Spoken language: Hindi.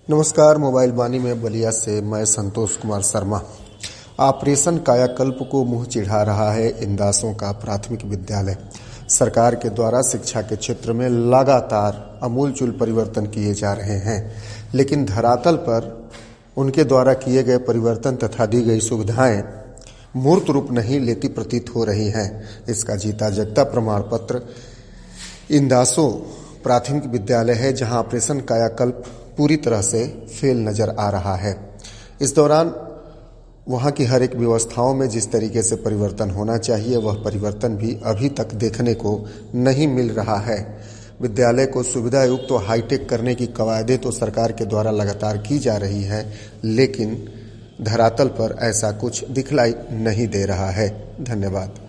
नमस्कार। मोबाइल वाणी में बलिया से मैं संतोष कुमार शर्मा। ऑपरेशन कायाकल्प को मुंह चिढ़ा रहा है इंदासों का प्राथमिक विद्यालय। सरकार के द्वारा शिक्षा के क्षेत्र में लगातार आमूलचूल परिवर्तन किए जा रहे हैं, लेकिन धरातल पर उनके द्वारा किए गए परिवर्तन तथा दी गई सुविधाएं मूर्त रूप नहीं लेती प्रतीत हो रही हैं। इसका जीता जगता प्रमाण पत्र इंदासों प्राथमिक विद्यालय है, जहां ऑपरेशन कायाकल्प पूरी तरह से फेल नजर आ रहा है। इस दौरान वहां की हर एक व्यवस्थाओं में जिस तरीके से परिवर्तन होना चाहिए, वह परिवर्तन भी अभी तक देखने को नहीं मिल रहा है। विद्यालय को सुविधा युक्त और हाईटेक करने की कवायदें तो सरकार के द्वारा लगातार की जा रही है, लेकिन धरातल पर ऐसा कुछ दिखलाई नहीं दे रहा है। धन्यवाद।